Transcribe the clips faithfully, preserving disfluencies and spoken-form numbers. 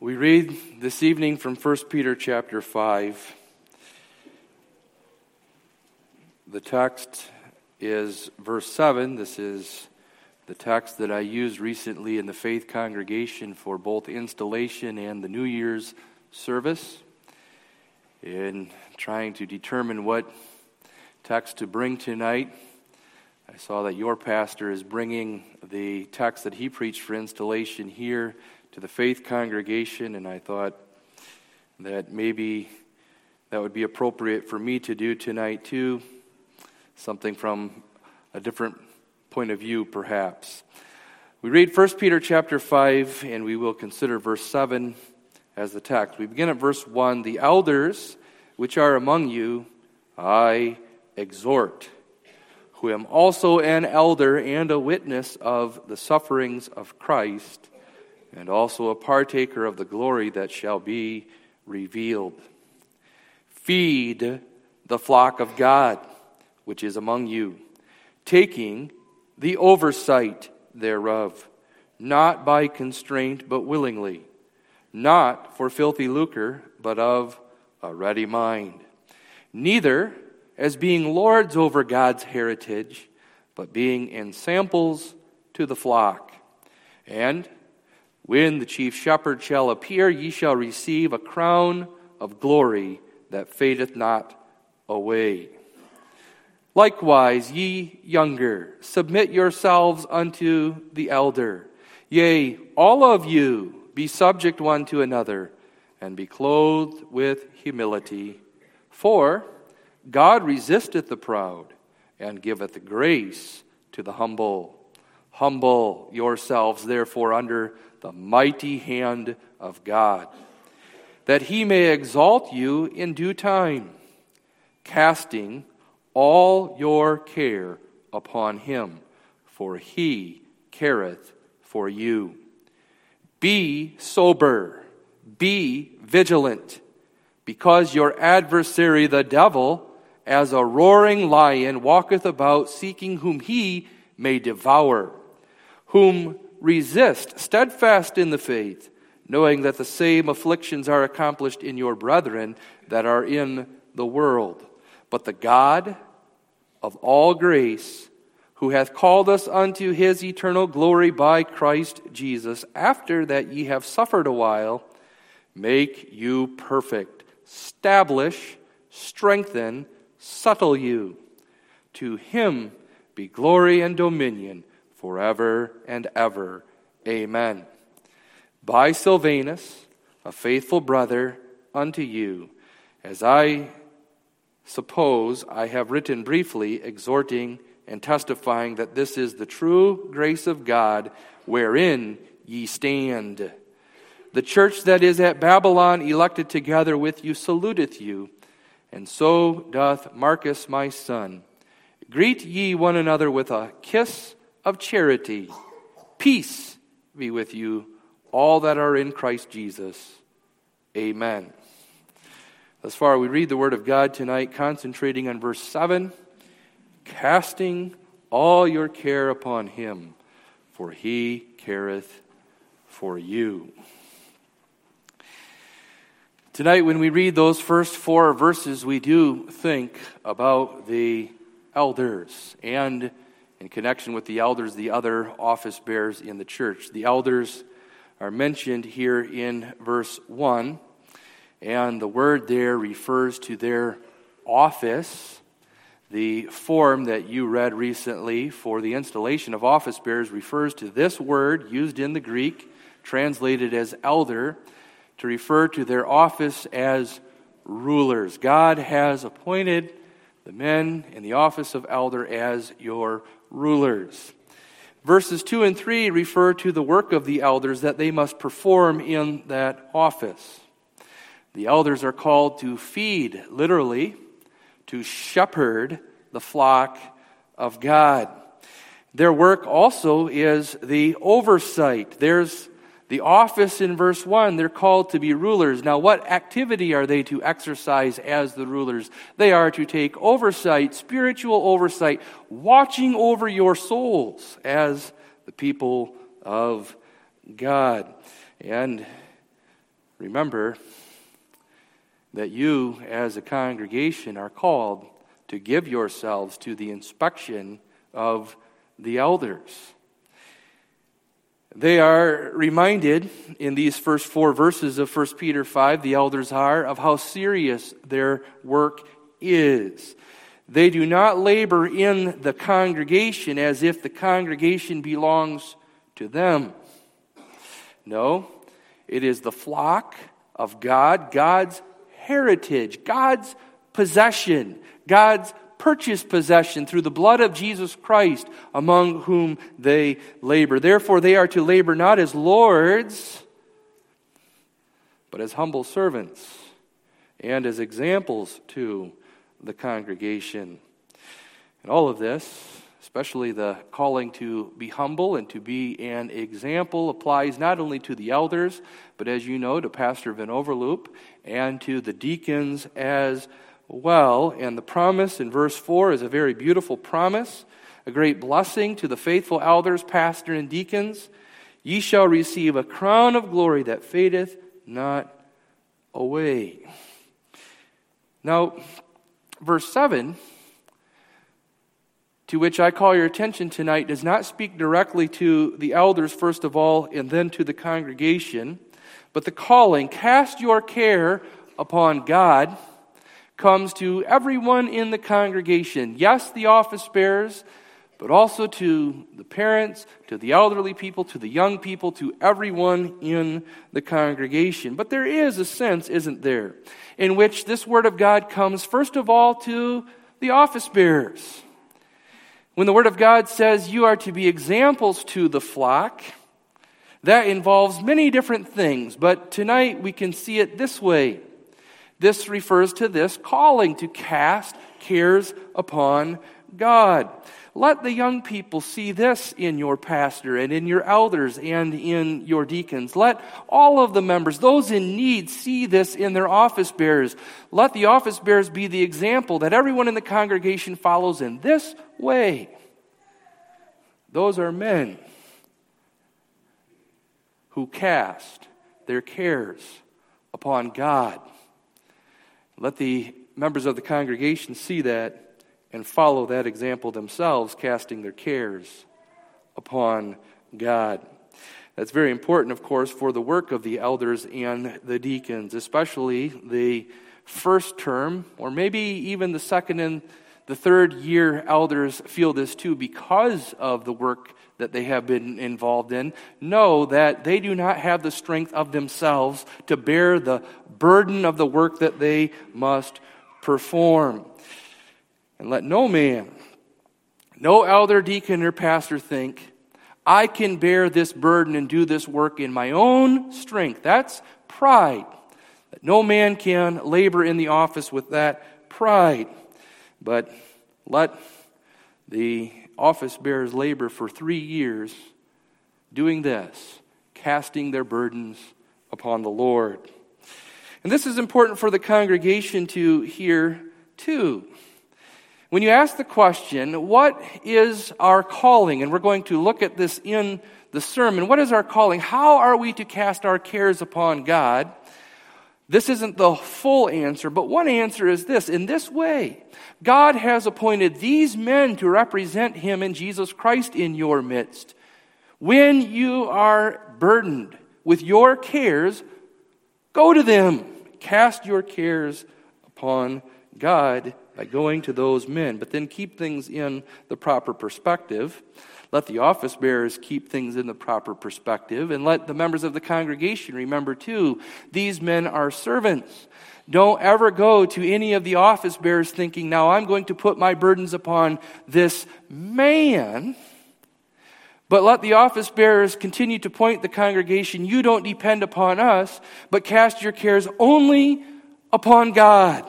We read this evening from First Peter chapter five. The text is verse seven. This is the text that I used recently in the Faith Congregation for both installation and the New Year's service. In trying to determine what text to bring tonight, I saw that your pastor is bringing the text that he preached for installation here to the Faith Congregation, and I thought that maybe that would be appropriate for me to do tonight too, something from a different point of view perhaps. We read First Peter chapter five, and we will consider verse seven as the text. We begin at verse one. The elders which are among you, I exhort, who am also an elder and a witness of the sufferings of Christ, and also a partaker of the glory that shall be revealed. Feed the flock of God, which is among you, taking the oversight thereof, not by constraint, but willingly, not for filthy lucre, but of a ready mind, neither as being lords over God's heritage, but being ensamples to the flock. And when the chief shepherd shall appear, ye shall receive a crown of glory that fadeth not away. Likewise, ye younger, submit yourselves unto the elder. Yea, all of you be subject one to another, and be clothed with humility. For God resisteth the proud, and giveth grace to the humble. Humble yourselves, therefore, under the mighty hand of God, that he may exalt you in due time, casting all your care upon him, for he careth for you. Be sober, be vigilant, because your adversary the devil, as a roaring lion, walketh about, seeking whom he may devour, whom resist, steadfast in the faith, knowing that the same afflictions are accomplished in your brethren that are in the world. But the God of all grace, who hath called us unto his eternal glory by Christ Jesus, after that ye have suffered a while, make you perfect, establish, strengthen, settle you. To him be glory and dominion forever and ever. Amen. By Silvanus, a faithful brother unto you, as I suppose I have written briefly, exhorting and testifying that this is the true grace of God, wherein ye stand. The church that is at Babylon, elected together with you, saluteth you, and so doth Marcus my son. Greet ye one another with a kiss of charity. Peace be with you, all that are in Christ Jesus. Amen. Thus far, we read the Word of God tonight, concentrating on verse seven, casting all your care upon him, for he careth for you. Tonight, when we read those first four verses, we do think about the elders, and in connection with the elders, the other office bearers in the church. The elders are mentioned here in verse one, and the word there refers to their office. The form that you read recently for the installation of office bearers refers to this word used in the Greek, translated as elder, to refer to their office as rulers. God has appointed the men in the office of elder as your rulers. Verses two and three refer to the work of the elders that they must perform in that office. The elders are called to feed, literally, to shepherd the flock of God. Their work also is the oversight. There's the office in verse one. They're called to be rulers. Now, what activity are they to exercise as the rulers? They are to take oversight, spiritual oversight, watching over your souls as the people of God. And remember that you as a congregation are called to give yourselves to the inspection of the elders. They are reminded in these first four verses of First Peter five, the elders are, of how serious their work is. They do not labor in the congregation as if the congregation belongs to them. No, it is the flock of God, God's heritage, God's possession, God's purchased possession through the blood of Jesus Christ, among whom they labor. Therefore, they are to labor not as lords, but as humble servants and as examples to the congregation. And all of this, especially the calling to be humble and to be an example, applies not only to the elders, but as you know, to Pastor Van Overloop and to the deacons as well. And the promise in verse four is a very beautiful promise, a great blessing to the faithful elders, pastor, and deacons. Ye shall receive a crown of glory that fadeth not away. Now, verse seven, to which I call your attention tonight, does not speak directly to the elders first of all and then to the congregation, but the calling, cast your care upon God, comes to everyone in the congregation. Yes, the office bearers, but also to the parents, to the elderly people, to the young people, to everyone in the congregation. But there is a sense, isn't there, in which this word of God comes first of all to the office bearers. When the word of God says you are to be examples to the flock, that involves many different things, but tonight we can see it this way. This refers to this calling to cast cares upon God. Let the young people see this in your pastor and in your elders and in your deacons. Let all of the members, those in need, see this in their office bearers. Let the office bearers be the example that everyone in the congregation follows in this way. Those are men who cast their cares upon God. Let the members of the congregation see that and follow that example themselves, casting their cares upon God. That's very important, of course, for the work of the elders and the deacons, especially the first term, or maybe even the second and the third year elders feel this too because of the work that they have been involved in. Know that they do not have the strength of themselves to bear the burden of the work that they must perform. And let no man, no elder, deacon, or pastor think, I can bear this burden and do this work in my own strength. That's pride. That no man can labor in the office with that pride. But let the office bearers labor for three years doing this, casting their burdens upon the Lord. And this is important for the congregation to hear too. When you ask the question, what is our calling? And we're going to look at this in the sermon. What is our calling? How are we to cast our cares upon God? This isn't the full answer, but one answer is this. In this way, God has appointed these men to represent Him in Jesus Christ in your midst. When you are burdened with your cares, go to them. Cast your cares upon God by going to those men. But then keep things in the proper perspective. Let the office bearers keep things in the proper perspective. And let the members of the congregation remember too, these men are servants. Don't ever go to any of the office bearers thinking, now I'm going to put my burdens upon this man. But let the office bearers continue to point the congregation, you don't depend upon us, but cast your cares only upon God.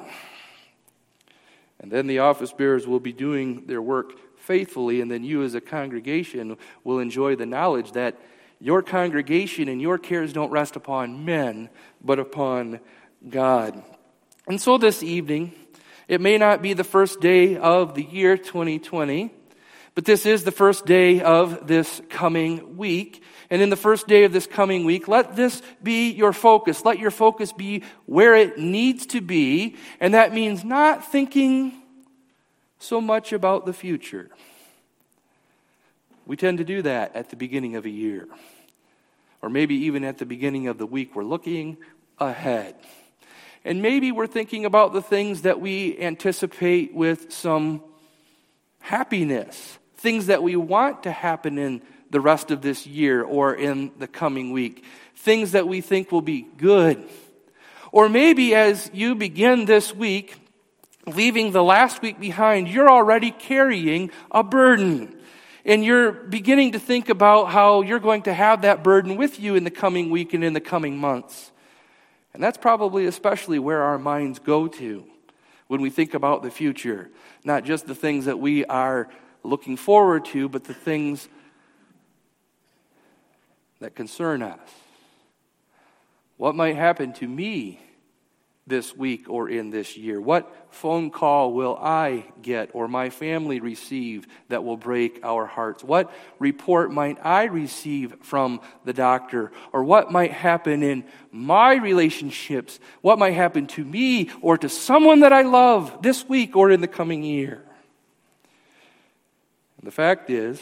And then the office bearers will be doing their work faithfully, and then you as a congregation will enjoy the knowledge that your congregation and your cares don't rest upon men, but upon God. And so this evening, it may not be the first day of the year twenty twenty, but this is the first day of this coming week. and in the first day of this coming week, let this be your focus. Let your focus be where it needs to be, and that means not thinking so much about the future. We tend to do that at the beginning of a year, or maybe even at the beginning of the week. We're looking ahead. And maybe we're thinking about the things that we anticipate with some happiness, things that we want to happen in the rest of this year or in the coming week, things that we think will be good. Or maybe as you begin this week, leaving the last week behind, you're already carrying a burden. And you're beginning to think about how you're going to have that burden with you in the coming week and in the coming months. And that's probably especially where our minds go to when we think about the future. Not just the things that we are looking forward to, but the things that concern us. What might happen to me this week or in this year? What phone call will I get or my family receive that will break our hearts? What report might I receive from the doctor? Or what might happen in my relationships? What might happen to me or to someone that I love this week or in the coming year? And the fact is,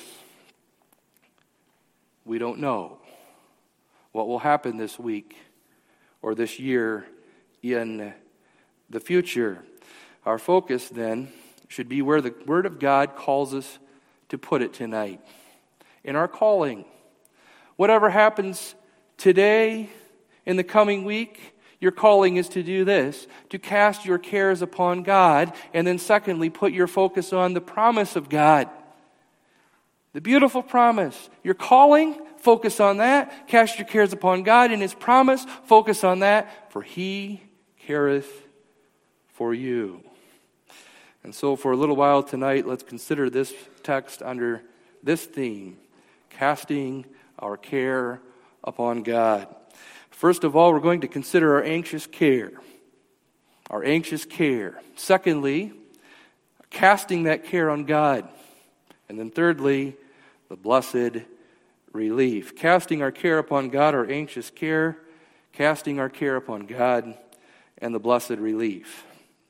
we don't know what will happen this week or this year in the future. Our focus then should be where the Word of God calls us to put it tonight. In our calling. Whatever happens today, in the coming week, your calling is to do this, to cast your cares upon God, and then secondly, put your focus on the promise of God. The beautiful promise. Your calling, focus on that. Cast your cares upon God and His promise, focus on that, for He careth for you. And so for a little while tonight, let's consider this text under this theme, casting our care upon God. First of all, we're going to consider our anxious care. Our anxious care. Secondly, casting that care on God. And then thirdly, the blessed relief. Casting our care upon God, our anxious care, casting our care upon God, and the blessed relief.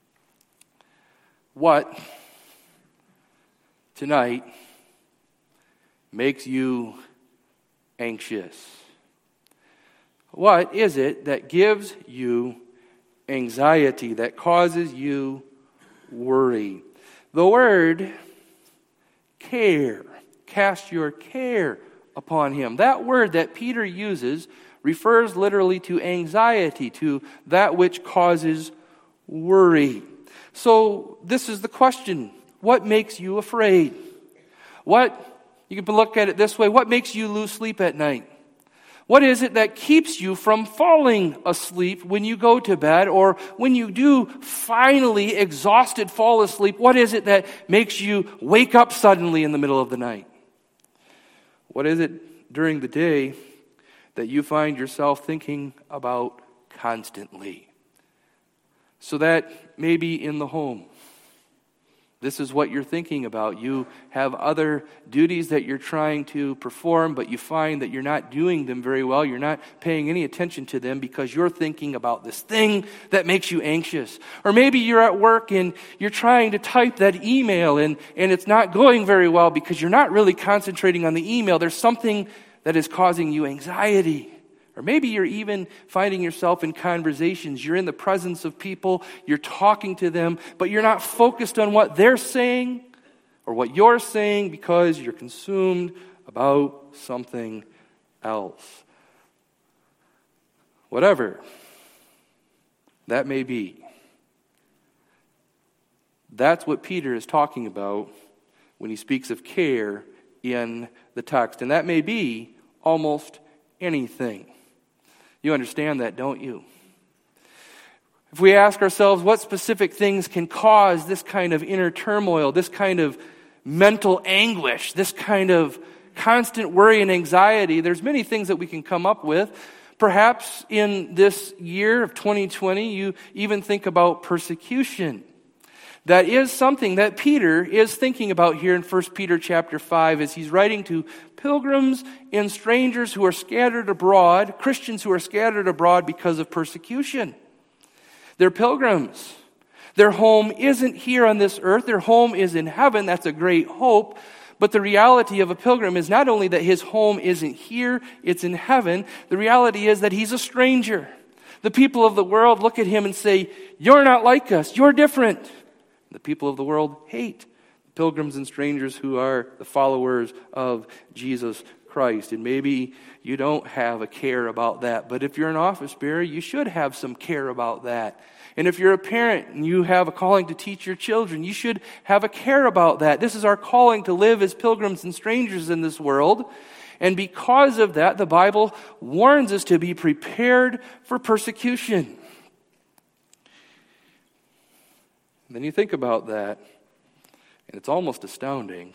What tonight makes you anxious? What is it that gives you anxiety, that causes you worry? The word care. Cast your care upon Him. That word that Peter uses refers literally to anxiety, to that which causes worry. So this is the question. What makes you afraid? What, you can look at it this way, what makes you lose sleep at night? What is it that keeps you from falling asleep when you go to bed, or when you do finally exhausted fall asleep? What is it that makes you wake up suddenly in the middle of the night? What is it during the day that you find yourself thinking about constantly? So that maybe in the home, this is what you're thinking about. You have other duties that you're trying to perform, but you find that you're not doing them very well. You're not paying any attention to them because you're thinking about this thing that makes you anxious. Or maybe you're at work and you're trying to type that email and, and it's not going very well because you're not really concentrating on the email. There's something that is causing you anxiety. Or maybe you're even finding yourself in conversations. You're in the presence of people, you're talking to them, but you're not focused on what they're saying or what you're saying because you're consumed about something else. Whatever that may be. That's what Peter is talking about when he speaks of care in the text. And that may be almost anything. You understand that, don't you? If we ask ourselves what specific things can cause this kind of inner turmoil, this kind of mental anguish, this kind of constant worry and anxiety, there's many things that we can come up with. Perhaps in this year of twenty twenty, you even think about persecution. That is something that Peter is thinking about here in First Peter chapter five as he's writing to pilgrims and strangers who are scattered abroad, Christians who are scattered abroad because of persecution. They're pilgrims. Their home isn't here on this earth. Their home is in heaven. That's a great hope. But the reality of a pilgrim is not only that his home isn't here, it's in heaven. The reality is that he's a stranger. The people of the world look at him and say, "You're not like us. You're different." The people of the world hate pilgrims and strangers who are the followers of Jesus Christ. And maybe you don't have a care about that, but if you're an office bearer, you should have some care about that. And if you're a parent and you have a calling to teach your children, you should have a care about that. This is our calling to live as pilgrims and strangers in this world. And because of that, the Bible warns us to be prepared for persecution. And then you think about that, and it's almost astounding.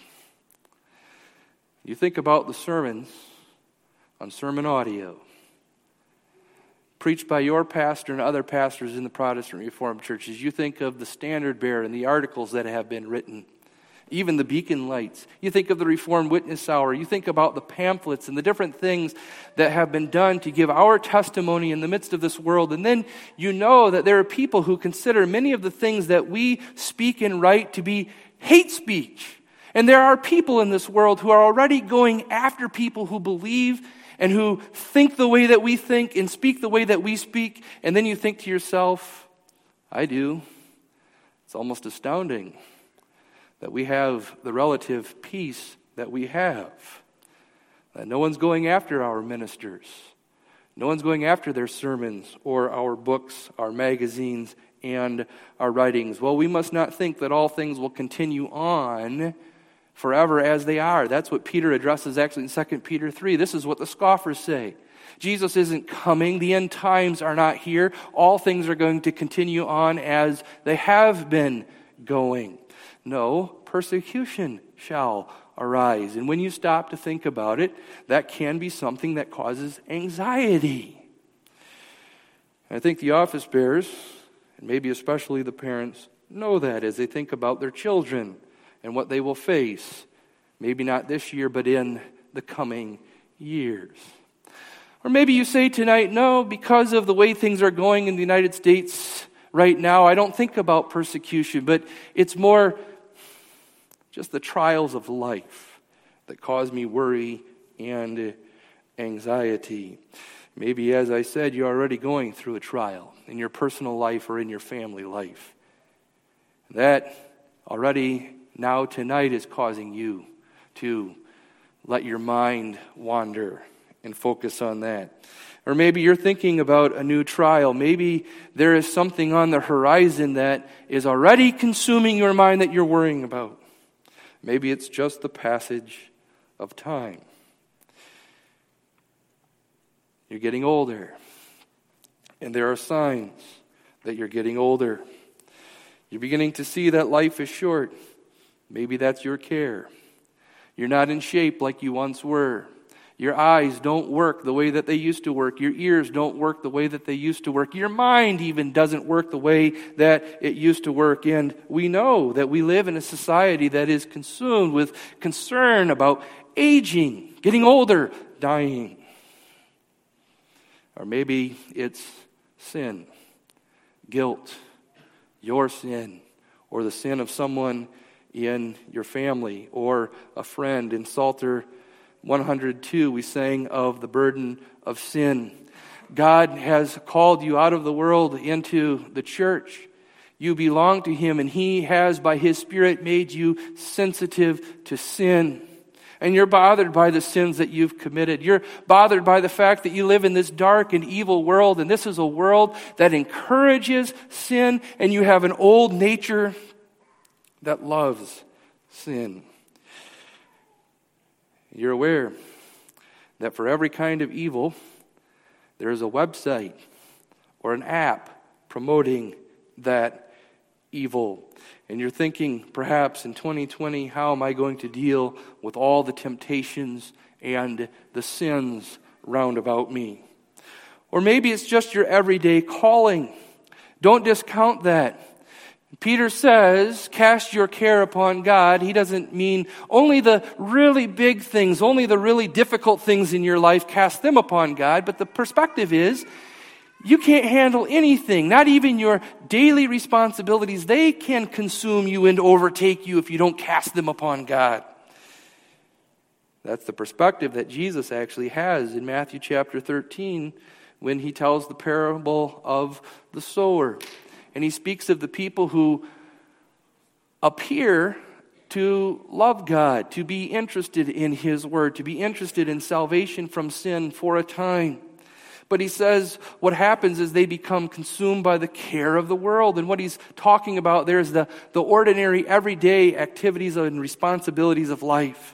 You think about the sermons on sermon audio, preached by your pastor and other pastors in the Protestant Reformed churches. You think of the Standard Bearer and the articles that have been written, even the beacon lights. You think of the Reformed Witness Hour. You think about the pamphlets and the different things that have been done to give our testimony in the midst of this world. And then you know that there are people who consider many of the things that we speak and write to be hate speech. And there are people in this world who are already going after people who believe and who think the way that we think and speak the way that we speak. And then you think to yourself, I do. It's almost astounding that we have the relative peace that we have. That no one's going after our ministers. No one's going after their sermons or our books, our magazines, and our writings. Well, we must not think that all things will continue on forever as they are. That's what Peter addresses actually in Second Peter three. This is what the scoffers say. Jesus isn't coming. The end times are not here. All things are going to continue on as they have been going. No, persecution shall arise. And when you stop to think about it, that can be something that causes anxiety. I think the office bearers, and maybe especially the parents, know that as they think about their children and what they will face, maybe not this year, but in the coming years. Or maybe you say tonight, no, because of the way things are going in the United States right now, I don't think about persecution, but it's more just the trials of life that cause me worry and anxiety. Maybe, as I said, you're already going through a trial in your personal life or in your family life. That already now tonight is causing you to let your mind wander and focus on that. Or maybe you're thinking about a new trial. Maybe there is something on the horizon that is already consuming your mind that you're worrying about. Maybe it's just the passage of time. You're getting older, and there are signs that you're getting older. You're beginning to see that life is short. Maybe that's your care. You're not in shape like you once were. Your eyes don't work the way that they used to work. Your ears don't work the way that they used to work. Your mind even doesn't work the way that it used to work. And we know that we live in a society that is consumed with concern about aging, getting older, dying. Or maybe it's sin, guilt, your sin, or the sin of someone in your family or a friend. In Psalter one hundred two, we sang of the burden of sin. God has called you out of the world into the church. You belong to Him, and He has, by His Spirit, made you sensitive to sin. And you're bothered by the sins that you've committed. You're bothered by the fact that you live in this dark and evil world, and this is a world that encourages sin, and you have an old nature that loves sin. You're aware that for every kind of evil, there is a website or an app promoting that evil. And you're thinking, perhaps in twenty twenty, how am I going to deal with all the temptations and the sins round about me? Or maybe it's just your everyday calling. Don't discount that. Peter says, cast your care upon God. He doesn't mean only the really big things, only the really difficult things in your life, cast them upon God. But the perspective is, you can't handle anything, not even your daily responsibilities. They can consume you and overtake you if you don't cast them upon God. That's the perspective that Jesus actually has in Matthew chapter thirteen when he tells the parable of the sower. And he speaks of the people who appear to love God, to be interested in his word, to be interested in salvation from sin for a time. But he says what happens is they become consumed by the care of the world. And what he's talking about there is the, the ordinary, everyday activities and responsibilities of life.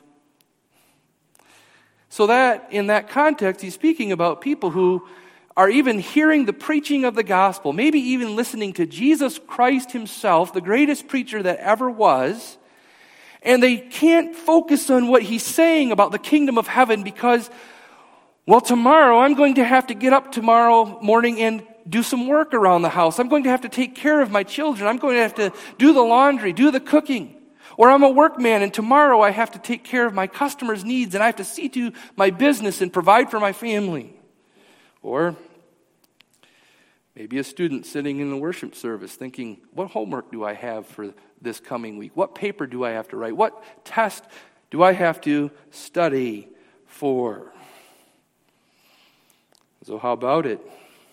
So that, in that context, he's speaking about people who are even hearing the preaching of the gospel, maybe even listening to Jesus Christ himself, the greatest preacher that ever was, and they can't focus on what he's saying about the kingdom of heaven because, well, tomorrow I'm going to have to get up tomorrow morning and do some work around the house. I'm going to have to take care of my children. I'm going to have to do the laundry, do the cooking. Or I'm a workman and tomorrow I have to take care of my customers' needs and I have to see to my business and provide for my family. Or maybe a student sitting in the worship service thinking, what homework do I have for this coming week? What paper do I have to write? What test do I have to study for? So how about it?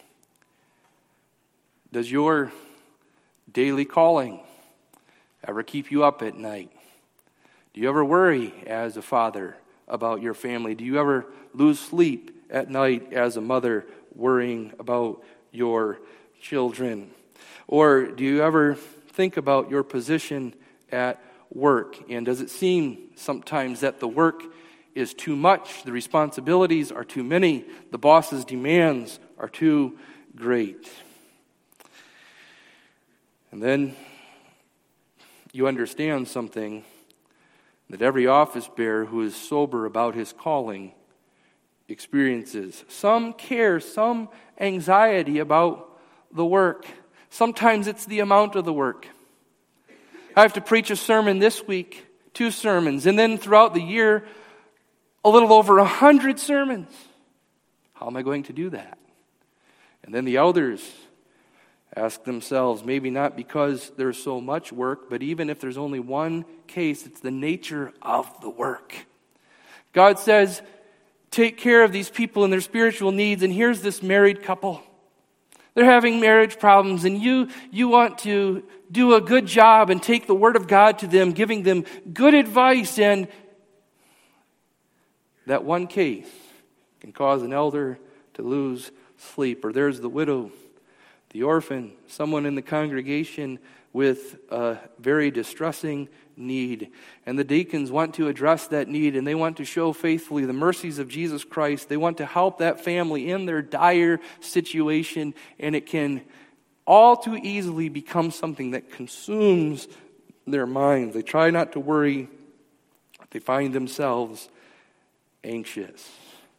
Does your daily calling ever keep you up at night? Do you ever worry as a father about your family? Do you ever lose sleep at night as a mother worrying about your children? Or do you ever think about your position at work? And does it seem sometimes that the work is too much, the responsibilities are too many, the boss's demands are too great? And then you understand something, that every office bearer who is sober about his calling experiences some care, some anxiety about the work. Sometimes it's the amount of the work. I have to preach a sermon this week, two sermons, and then throughout the year, a little over a hundred sermons. How am I going to do that? And then the elders ask themselves, maybe not because there's so much work, but even if there's only one case, it's the nature of the work. God says, take care of these people and their spiritual needs, and here's this married couple. They're having marriage problems, and you, you want to do a good job and take the word of God to them, giving them good advice, and that one case can cause an elder to lose sleep. Or there's the widow, the orphan, someone in the congregation with a very distressing need. And the deacons want to address that need, and they want to show faithfully the mercies of Jesus Christ. They want to help that family in their dire situation, and it can all too easily become something that consumes their minds. They try not to worry, but they find themselves anxious.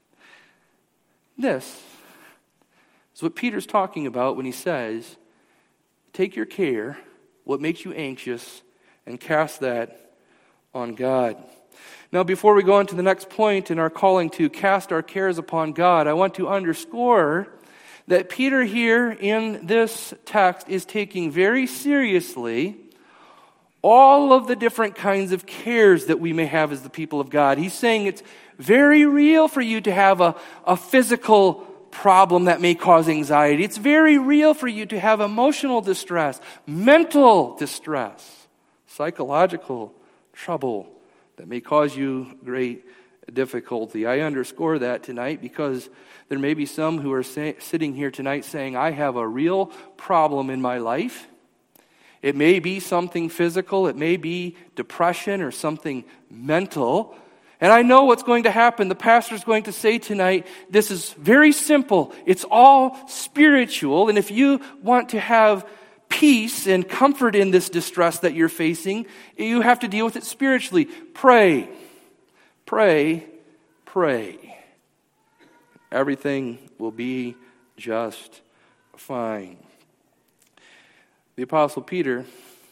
This is what Peter's talking about when he says, take your care, what makes you anxious, and cast that on God. Now, before we go on to the next point in our calling to cast our cares upon God, I want to underscore that Peter here in this text is taking very seriously all of the different kinds of cares that we may have as the people of God. He's saying it's very real for you to have a, a physical problem that may cause anxiety. It's very real for you to have emotional distress, mental distress, psychological trouble that may cause you great difficulty. I underscore that tonight because there may be some who are say, sitting here tonight saying, I have a real problem in my life. It may be something physical, it may be depression or something mental. And I know what's going to happen. The pastor's going to say tonight, this is very simple. It's all spiritual. And if you want to have peace and comfort in this distress that you're facing, you have to deal with it spiritually. Pray, pray, pray. Everything will be just fine. The Apostle Peter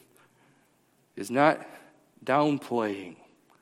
is not downplaying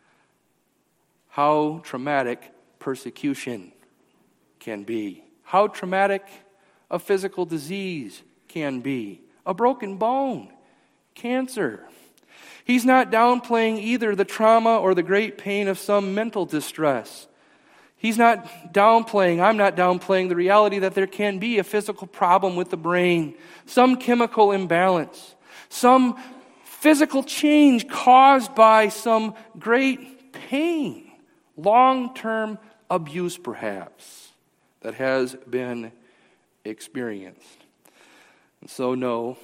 how traumatic persecution can be, how traumatic a physical disease can be, a broken bone, cancer. He's not downplaying either the trauma or the great pain of some mental distress. He's not downplaying, I'm not downplaying the reality that there can be a physical problem with the brain, some chemical imbalance, some physical change caused by some great pain, long-term abuse perhaps, that has been experienced. And so no,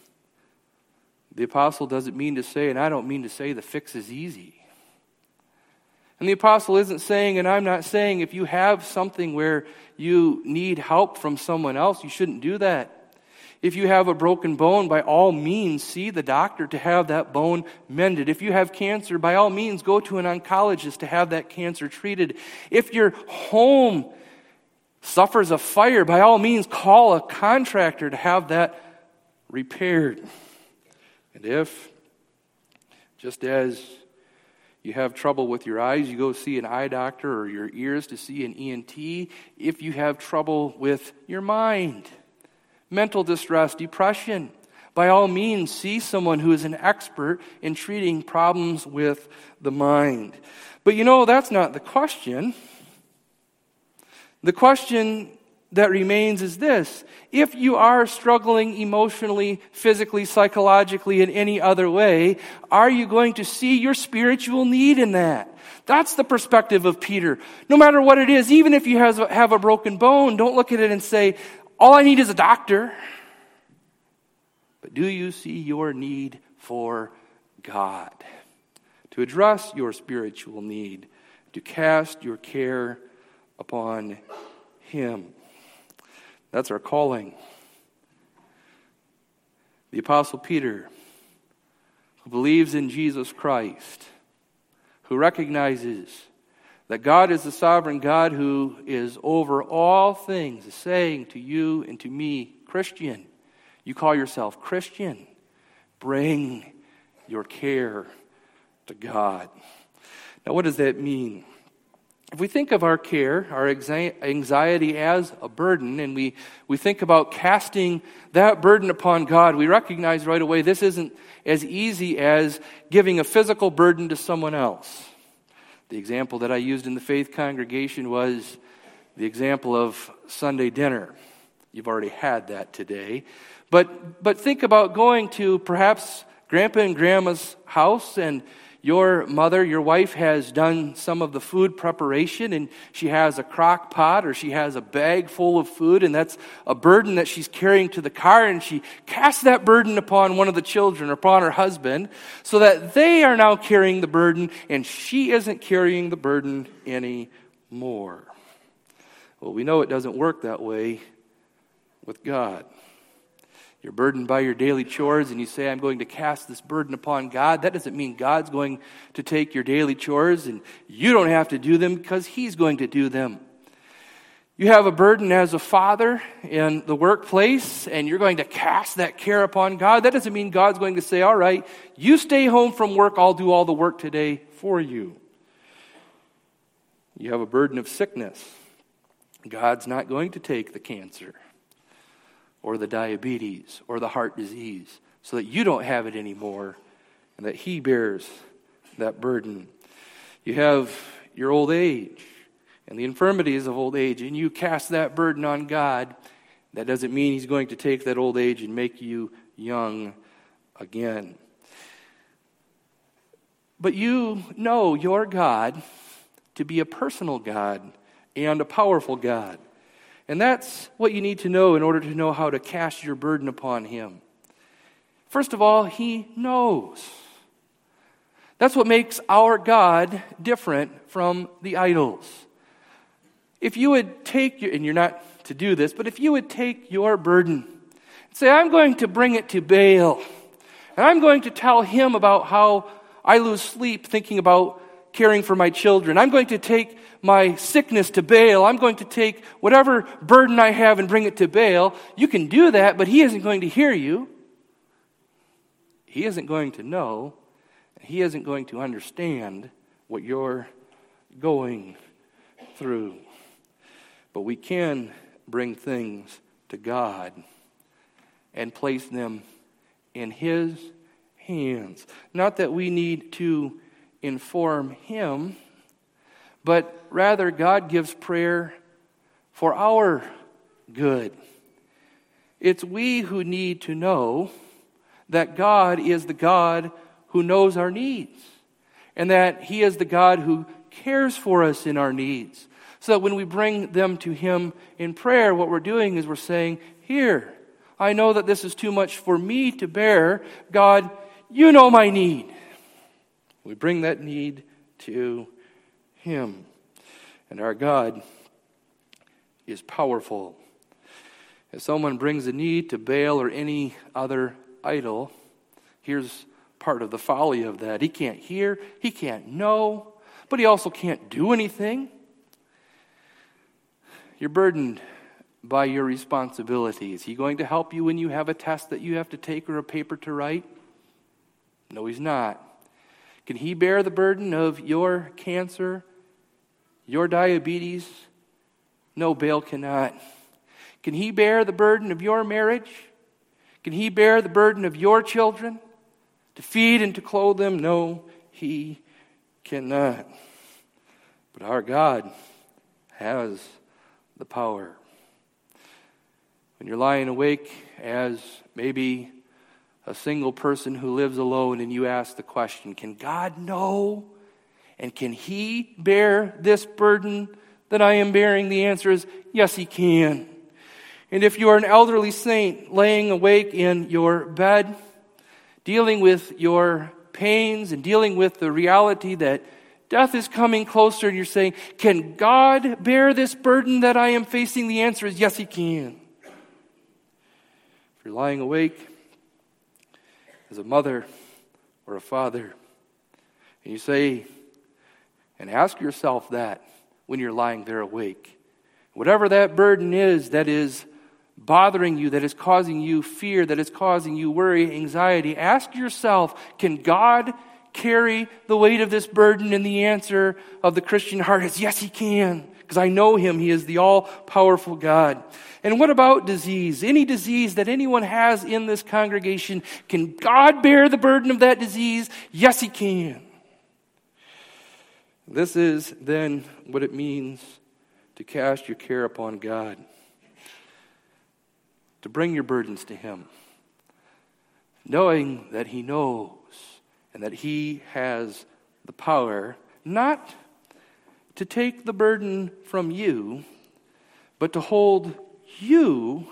the apostle doesn't mean to say, and I don't mean to say the fix is easy. And the apostle isn't saying, and I'm not saying, if you have something where you need help from someone else, you shouldn't do that. If you have a broken bone, by all means, see the doctor to have that bone mended. If you have cancer, by all means, go to an oncologist to have that cancer treated. If your home suffers a fire, by all means, call a contractor to have that repaired. And if, just as you have trouble with your eyes, you go see an eye doctor, or your ears to see an E N T. If you have trouble with your mind, mental distress, depression, by all means, see someone who is an expert in treating problems with the mind. But you know, that's not the question. The question that remains is this: if you are struggling emotionally, physically, psychologically, in any other way, are you going to see your spiritual need in that? That's the perspective of Peter. No matter what it is, even if you have a, have a broken bone, don't look at it and say, all I need is a doctor. But do you see your need for God? To address your spiritual need, to cast your care upon Him. That's our calling. The Apostle Peter, who believes in Jesus Christ, who recognizes that God is the sovereign God who is over all things, is saying to you and to me, Christian, you call yourself Christian, bring your care to God. Now, what does that mean? If we think of our care, our anxiety as a burden, and we, we think about casting that burden upon God, we recognize right away this isn't as easy as giving a physical burden to someone else. The example that I used in the faith congregation was the example of Sunday dinner. You've already had that today. But, but think about going to perhaps Grandpa and Grandma's house, and your mother, your wife, has done some of the food preparation, and she has a crock pot or she has a bag full of food, and that's a burden that she's carrying to the car, and she casts that burden upon one of the children or upon her husband so that they are now carrying the burden and she isn't carrying the burden anymore. Well, we know it doesn't work that way with God. You're burdened by your daily chores and you say, I'm going to cast this burden upon God. That doesn't mean God's going to take your daily chores and you don't have to do them because He's going to do them. You have a burden as a father in the workplace and you're going to cast that care upon God. That doesn't mean God's going to say, all right, you stay home from work, I'll do all the work today for you. You have a burden of sickness. God's not going to take the cancer or the diabetes, or the heart disease, so that you don't have it anymore, and that He bears that burden. You have your old age, and the infirmities of old age, and you cast that burden on God. That doesn't mean He's going to take that old age and make you young again. But you know your God to be a personal God and a powerful God. And that's what you need to know in order to know how to cast your burden upon Him. First of all, He knows. That's what makes our God different from the idols. If you would take your, and you're not to do this, but if you would take your burden and say, I'm going to bring it to Baal, and I'm going to tell him about how I lose sleep thinking about caring for my children. I'm going to take my sickness to Baal. I'm going to take whatever burden I have and bring it to Baal. You can do that, but He isn't going to hear you. He isn't going to know. He isn't going to understand what you're going through. But we can bring things to God and place them in His hands. Not that we need to inform Him, but rather God gives prayer for our good. It's we who need to know that God is the God who knows our needs, and that He is the God who cares for us in our needs. So that when we bring them to Him in prayer, what we're doing is we're saying, here, I know that this is too much for me to bear. God, you know my need. We bring that need to Him. And our God is powerful. If someone brings a need to Baal or any other idol, here's part of the folly of that. He can't hear, he can't know, but he also can't do anything. You're burdened by your responsibility. Is He going to help you when you have a test that you have to take or a paper to write? No, He's not. Can He bear the burden of your cancer, your diabetes? No, Baal cannot. Can He bear the burden of your marriage? Can He bear the burden of your children? To feed and to clothe them? No, He cannot. But our God has the power. When you're lying awake as maybe a single person who lives alone and you ask the question, can God know? And can He bear this burden that I am bearing? The answer is yes, He can. And if you are an elderly saint laying awake in your bed, dealing with your pains and dealing with the reality that death is coming closer, and you're saying, can God bear this burden that I am facing? The answer is yes, He can. If you're lying awake as a mother or a father, and you say, and ask yourself that when you're lying there awake, whatever that burden is that is bothering you, that is causing you fear, that is causing you worry, anxiety, ask yourself, can God carry the weight of this burden? And the answer of the Christian heart is yes, He can, because I know Him. He is the all-powerful God. And what about disease? Any disease that anyone has in this congregation, can God bear the burden of that disease? Yes, He can. This is then what it means to cast your care upon God, to bring your burdens to Him, knowing that He knows and that He has the power not to take the burden from you, but to hold you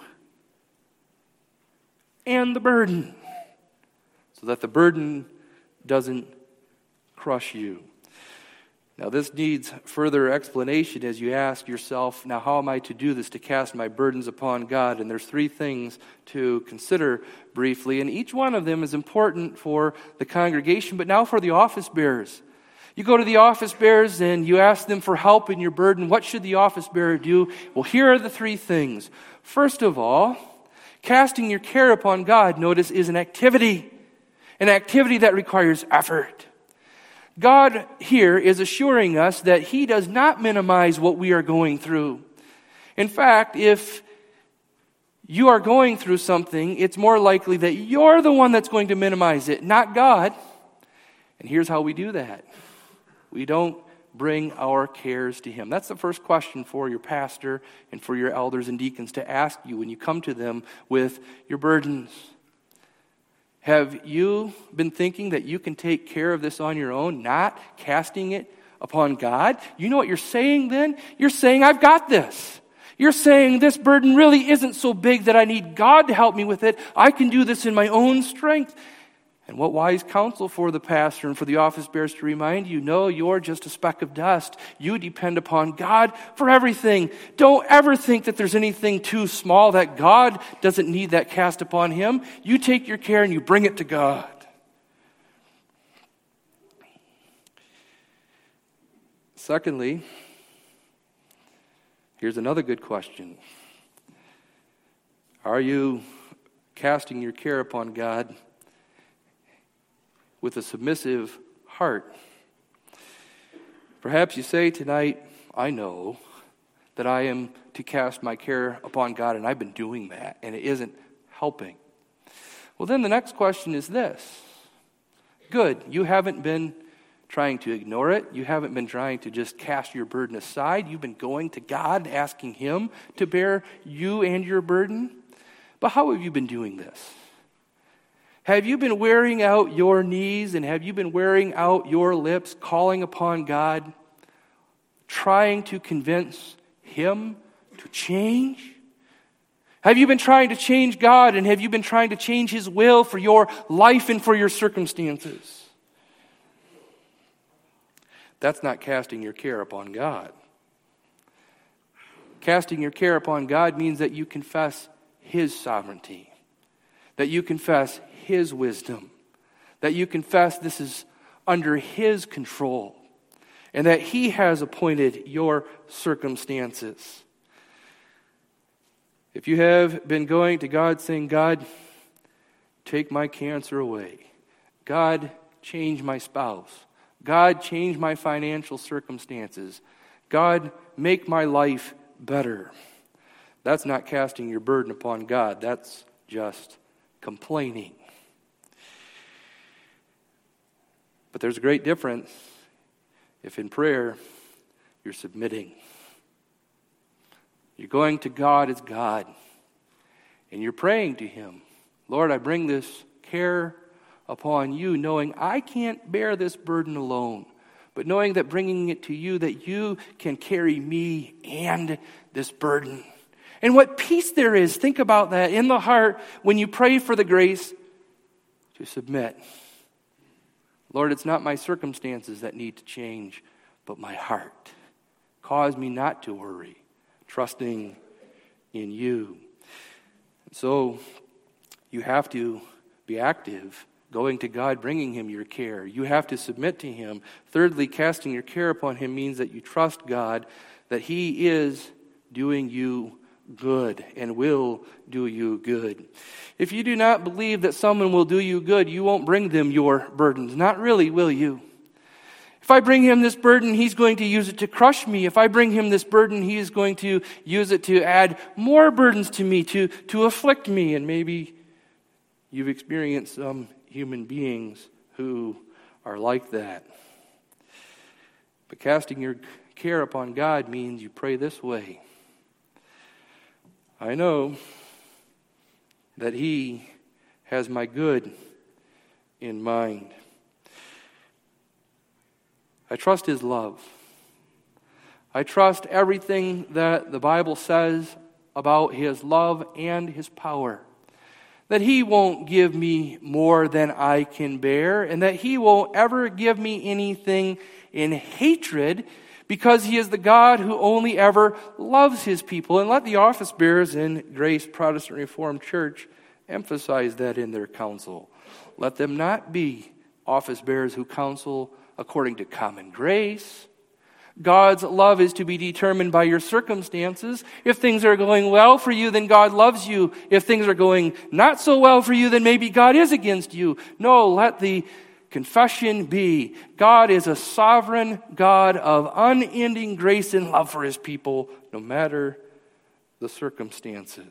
and the burden, so that the burden doesn't crush you. Now, this needs further explanation as you ask yourself, now how am I to do this, to cast my burdens upon God? And there's three things to consider briefly, and each one of them is important for the congregation, but now for the office bearers. You go to the office bearers and you ask them for help in your burden. What should the office bearer do? Well, here are the three things. First of all, casting your care upon God, notice, is an activity, an activity that requires effort. God here is assuring us that He does not minimize what we are going through. In fact, if you are going through something, it's more likely that you're the one that's going to minimize it, not God. And here's how we do that. We don't bring our cares to Him. That's the first question for your pastor and for your elders and deacons to ask you when you come to them with your burdens. Have you been thinking that you can take care of this on your own, not casting it upon God? You know what you're saying then? You're saying, I've got this. You're saying this burden really isn't so big that I need God to help me with it. I can do this in my own strength. And what wise counsel for the pastor and for the office bearers to remind you, no, you're just a speck of dust. You depend upon God for everything. Don't ever think that there's anything too small that God doesn't need that cast upon Him. You take your care and you bring it to God. Secondly, here's another good question. Are you casting your care upon God with a submissive heart. Perhaps you say tonight, I know that I am to cast my care upon God, and I've been doing that, and it isn't helping. Well, then the next question is this. Good, you haven't been trying to ignore it. You haven't been trying to just cast your burden aside. You've been going to God, asking Him to bear you and your burden. But how have you been doing this? Have you been wearing out your knees, and have you been wearing out your lips, calling upon God, trying to convince Him to change? Have you been trying to change God, and have you been trying to change His will for your life and for your circumstances? That's not casting your care upon God. Casting your care upon God means that you confess His sovereignty, that you confess His wisdom, that you confess this is under His control, and that He has appointed your circumstances. If you have been going to God saying, God, take my cancer away. God, change my spouse. God, change my financial circumstances. God, make my life better. That's not casting your burden upon God. That's just complaining. But there's a great difference if in prayer you're submitting. You're going to God as God, and you're praying to Him. Lord, I bring this care upon you, knowing I can't bear this burden alone, but knowing that bringing it to you, that you can carry me and this burden. And what peace there is, think about that, in the heart when you pray for the grace to submit. Lord, it's not my circumstances that need to change, but my heart. Cause me not to worry, trusting in you. So you have to be active, going to God, bringing Him your care. You have to submit to Him. Thirdly, casting your care upon Him means that you trust God, that He is doing you good and will do you good. If you do not believe that someone will do you good, you won't bring them your burdens. Not really, will you? If I bring him this burden, he's going to use it to crush me. If I bring him this burden, he is going to use it to add more burdens to me, to, to afflict me. And maybe you've experienced some human beings who are like that. But casting your care upon God means you pray this way. I know that He has my good in mind. I trust His love. I trust everything that the Bible says about His love and His power. That He won't give me more than I can bear, and that He won't ever give me anything in hatred, because He is the God who only ever loves His people. And let the office bearers in Grace Protestant Reformed Church emphasize that in their counsel. Let them not be office bearers who counsel according to common grace. God's love is to be determined by your circumstances. If things are going well for you, then God loves you. If things are going not so well for you, then maybe God is against you. No, let the confession be, God is a sovereign God of unending grace and love for His people, no matter the circumstances.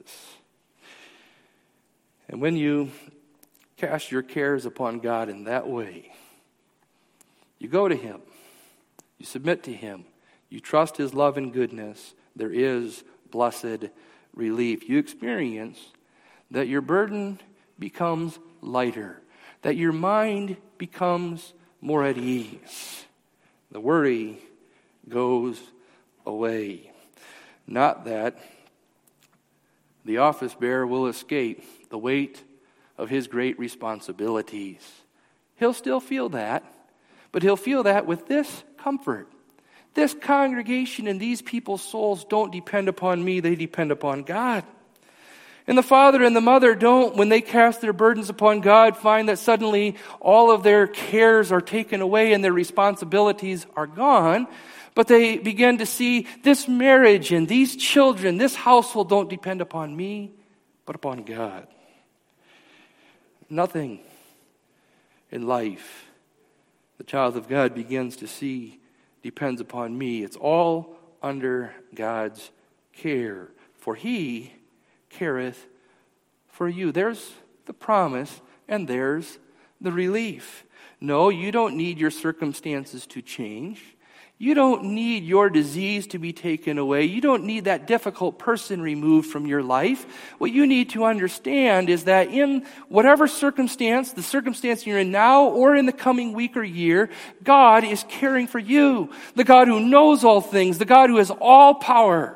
And when you cast your cares upon God in that way, you go to Him, you submit to Him, you trust His love and goodness, there is blessed relief. You experience that your burden becomes lighter, that your mind becomes more at ease. The worry goes away. Not that the office bearer will escape the weight of his great responsibilities. He'll still feel that, but he'll feel that with this comfort. This congregation and these people's souls don't depend upon me, they depend upon God. And the father and the mother don't, when they cast their burdens upon God, find that suddenly all of their cares are taken away and their responsibilities are gone. But they begin to see this marriage and these children, this household don't depend upon me, but upon God. Nothing in life, the child of God begins to see depends upon me. It's all under God's care. For he careth for you. There's the promise, and there's the relief. No, you don't need your circumstances to change. You don't need your disease to be taken away. You don't need that difficult person removed from your life. What you need to understand is that in whatever circumstance, the circumstance you're in now or in the coming week or year, God is caring for you. The God who knows all things, the God who has all power.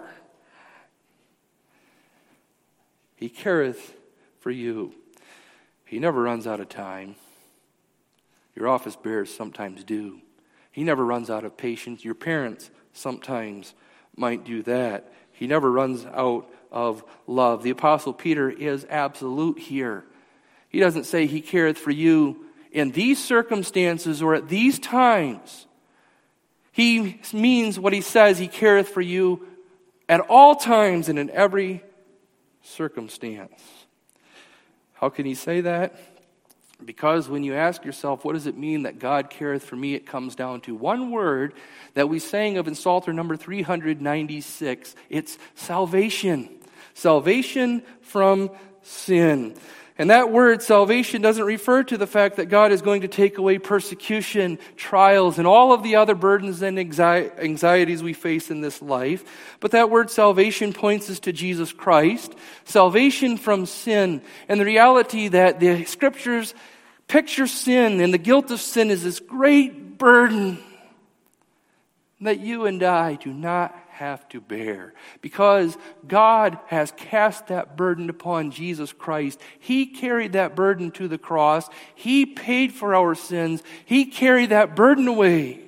He careth for you. He never runs out of time. Your office bearers sometimes do. He never runs out of patience. Your parents sometimes might do that. He never runs out of love. The Apostle Peter is absolute here. He doesn't say he careth for you in these circumstances or at these times. He means what he says, he careth for you at all times and in every circumstance. How can he say that? Because when you ask yourself, what does it mean that God careth for me? It comes down to one word that we sang of in Psalter number three ninety-six. It's salvation. Salvation from sin. And that word, salvation, doesn't refer to the fact that God is going to take away persecution, trials, and all of the other burdens and anxieties we face in this life. But that word salvation points us to Jesus Christ. Salvation from sin. And the reality that the Scriptures picture sin and the guilt of sin is this great burden that you and I do not have to bear, because God has cast that burden upon Jesus Christ. He carried that burden to the cross. He paid for our sins. He carried that burden away,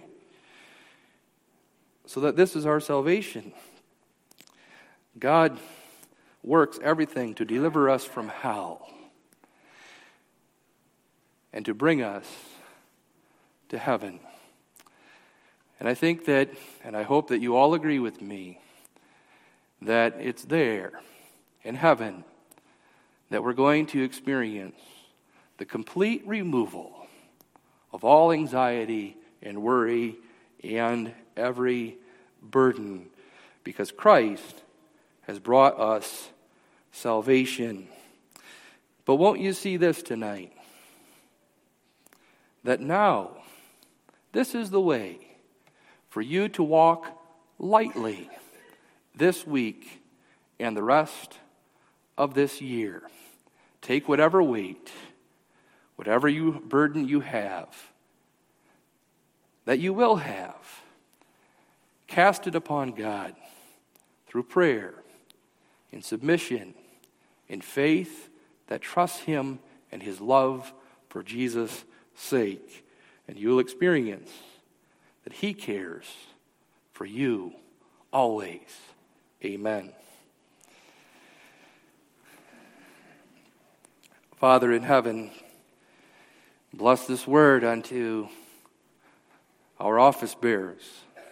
so that this is our salvation. God works everything to deliver us from hell and to bring us to heaven. And I think that, and I hope that you all agree with me, that it's there in heaven that we're going to experience the complete removal of all anxiety and worry and every burden, because Christ has brought us salvation. But won't you see this tonight? That now, this is the way for you to walk lightly this week and the rest of this year. Take whatever weight, whatever you burden you have, that you will have, cast it upon God through prayer, in submission, in faith that trusts Him and His love for Jesus' sake. And you'll experience that He cares for you always. Amen. Father in heaven, bless this word unto our office bearers.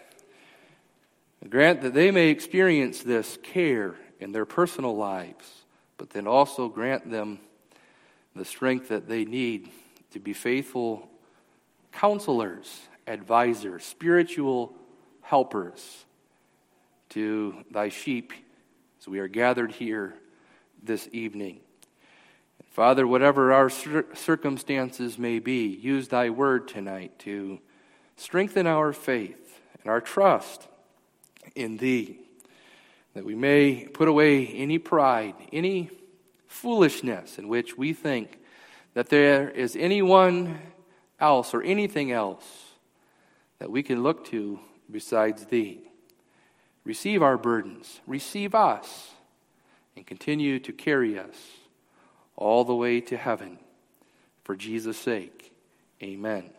Grant that they may experience this care in their personal lives, but then also grant them the strength that they need to be faithful counselors, advisors, spiritual helpers to thy sheep as we are gathered here this evening. And Father, whatever our circumstances may be, use thy word tonight to strengthen our faith and our trust in thee, that we may put away any pride, any foolishness in which we think that there is anyone else or anything else that we can look to besides thee. Receive our burdens, receive us, and continue to carry us all the way to heaven. For Jesus' sake, amen.